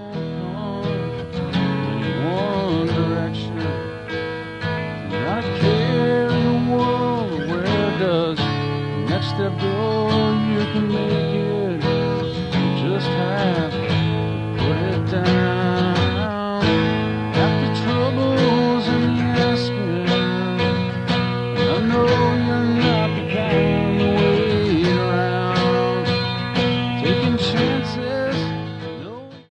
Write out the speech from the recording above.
in one direction. Not a care in the world, where does the next step go? You can make it just half.